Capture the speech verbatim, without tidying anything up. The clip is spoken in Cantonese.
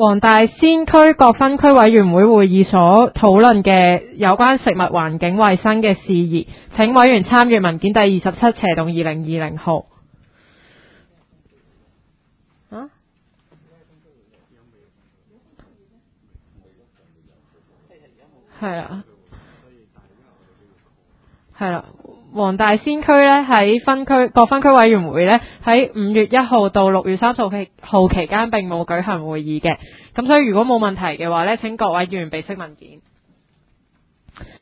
黃大仙區各分區委員會會議所討論嘅有關食物環境衛生嘅事宜，請委員參閱文件第二十七斜洞二零二零號。啊？係啦，係啦。黃大仙區咧喺分區各分區委員會咧喺五月一號到六月三十號期間並冇舉行會議嘅，咁所以如果冇問題嘅話咧，請各位議員備悉文件。